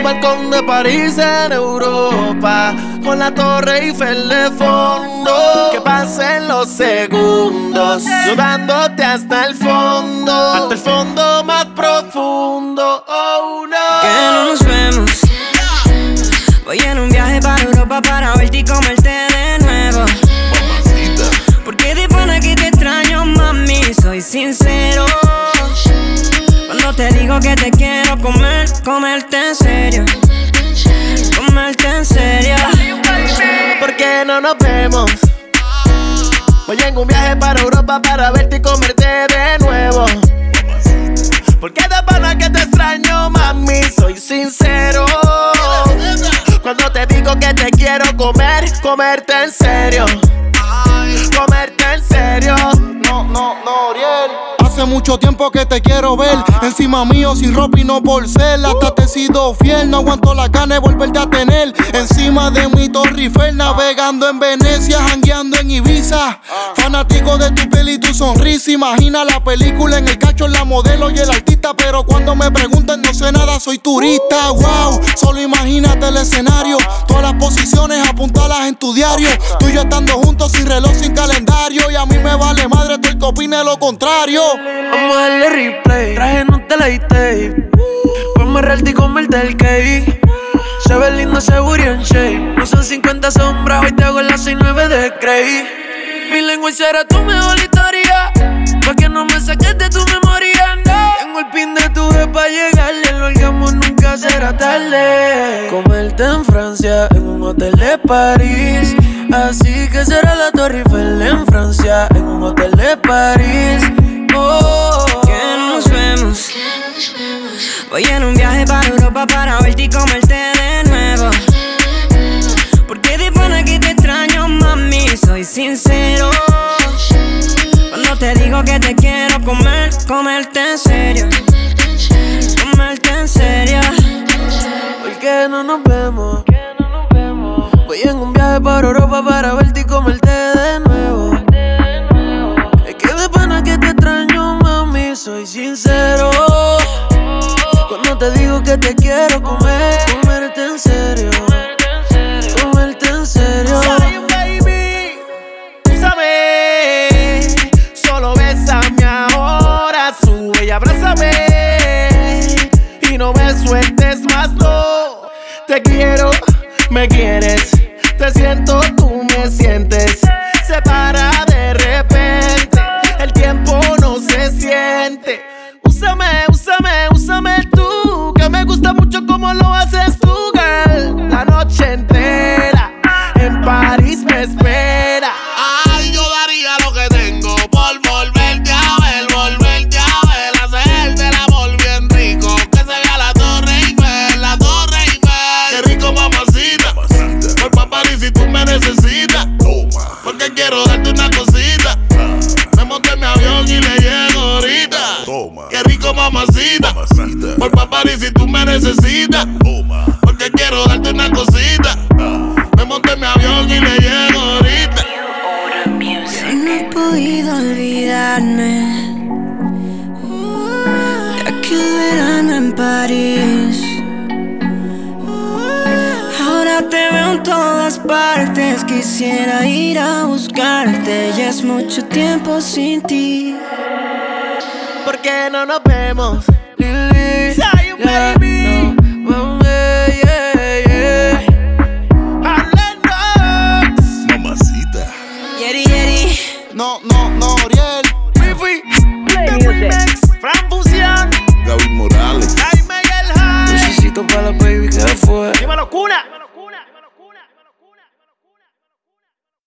balcón de París en Europa, con la Torre Eiffel de fondo. Que pasen los segundos, yo dándote hasta el fondo más profundo. Oh no. Que no nos vemos. Voy en un viaje para Europa para verte y comerte de nuevo. Porque de pana que te extraño, mami, soy sincero. Cuando te digo que te quiero comer, comerte en serio. Comerte en serio. ¿Por qué no nos vemos? Voy en un viaje para Europa para verte y comerte de nuevo. Porque de pana que te extraño, mami, soy sincero. Cuando te digo que te quiero comer, comerte en serio. Comerte en serio. No, Oriel. Hace mucho tiempo que te quiero ver. Encima mío sin ropa y no por ser. Hasta te he sido fiel, no aguanto la gana de volverte a tener. Encima de mi Torre Eiffel, navegando en Venecia, jangueando en Ibiza. Fanático de tu piel y tu sonrisa. Imagina la película en el cacho, la modelo y el artista. Pero cuando me preguntan no sé nada, soy turista. Wow, solo imagínate el escenario. Todas las posiciones apuntalas en tu diario. Tú y yo estando juntos sin reloj, sin calendario. Y a mí me vale madre todo el que opine lo contrario. Vamos a darle replay, traje no te la tape. Ponme relte y comerte el cake. Se ve lindo ese booty en shape. No son 50 sombras, hoy te hago las 6-9 de Cray. Mi lengua será tu mejor historia, pa' que no me saques de tu memoria, no. Tengo el pin de tu pa' llegarle. El orgasmo nunca será tarde. Comerte en Francia, en un hotel de París. Así que será la Torre Eiffel en Francia, en un hotel de París. Oh, que no nos vemos. Voy en un viaje para Europa para verte y comerte de nuevo. Porque de pana que te extraño, mami, soy sincero. Cuando te digo que te quiero comer, comerte en serio. Comerte en serio. ¿Por qué no nos vemos? Voy en un viaje para Europa para verte y comerte de nuevo. Es que de pana que te extraño, mami, soy sincero. Cuando te digo que te quiero comer, comerte en serio. Comerte en serio. Zion, baby, úsame. Solo bésame ahora, sube y abrázame. Y no me sueltes más, no. Te quiero, me quieres. Te siento, tú me sientes. Se para de repente, el tiempo no se siente. Úsame, úsame, úsame tú, que me gusta mucho como lo haces tú, girl. La noche entera en París me espera. Ay, yo daría lo que tengo por volverte a ver, hacerte el amor bien rico, que se vea la Torre Eiffel, la Torre Eiffel. Qué rico, mamacita, por pa' París si tú me necesitas. Porque quiero darte una cosita. Me monté en mi avión y le llego ahorita. Qué rico, mamacita, por pa' París si tú me necesitas. Porque quiero darte una cosita. Me monté en mi avión y le llego ahorita. Yo no he podido olvidarme de aquel verano en París. Ahora te veo en todas partes, quisiera ir a buscarte. Ya es mucho tiempo sin ti. ¿Por qué no nos vemos? Lily, Zion, baby.